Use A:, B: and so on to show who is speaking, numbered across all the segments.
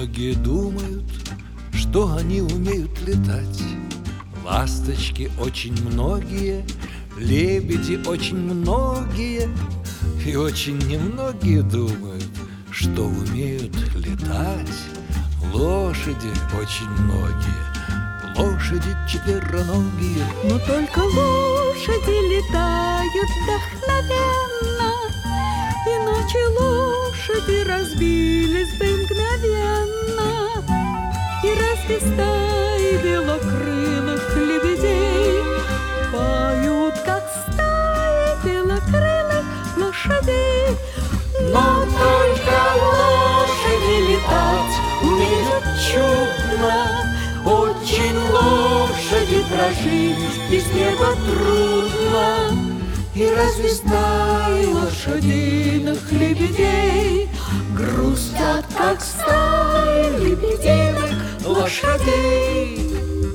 A: многие думают, что они умеют летать. Ласточки очень многие, лебеди очень многие, и очень немногие думают, что умеют летать. Лошади очень многие, лошади четвероногие.
B: Но только лошади летают вдохновенно, иначе лошади разбились бы мгновенно. И разве стаи белокрылых лебедей поют, как стаи белокрылых лошадей?
A: Но только лошади летать умеют чудно, очень лошади прожить без неба трудно. И разве стаи лошадиных лебедей грустят, как стаи лебединых лошадей?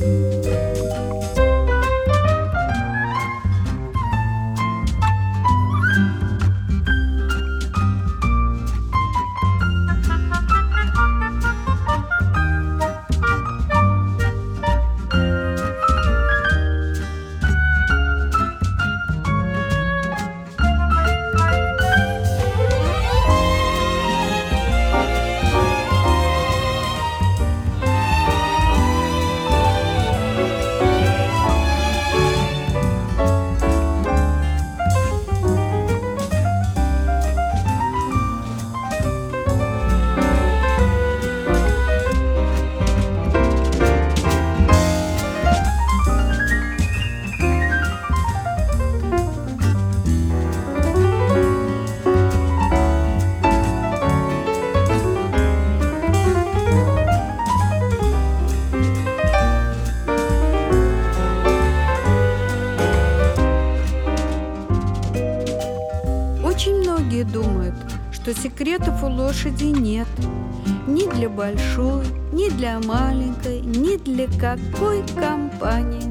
B: Очень многие думают, что секретов у лошади нет. Ни для большой, ни для маленькой, ни для какой компании.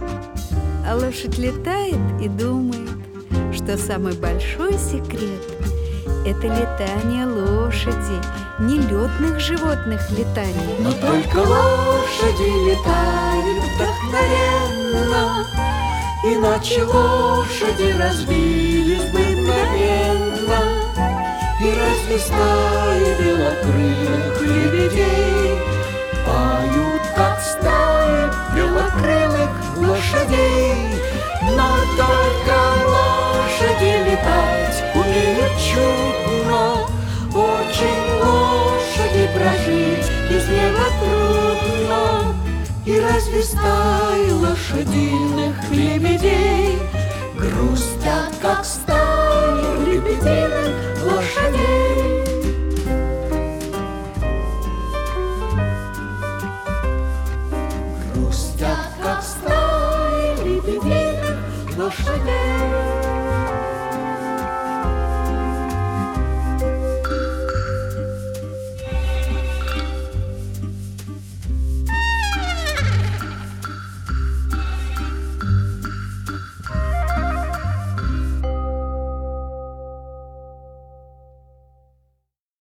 B: А лошадь летает и думает, что самый большой секрет – это летание лошади, не летных животных летаний.
A: Но только лошади летают вдохновенно, иначе лошади разбились бы мгновенно. И разве стаи белокрылых лебедей поют, как стаи белокрылых лошадей? Но только лошади летать умеют чудно, очень лошади прожить без неба трудно. И разве стаи лошадиных лебедей грустят, как стаи лебединых лошадей? Грустят, как стаи лебединых лошадей.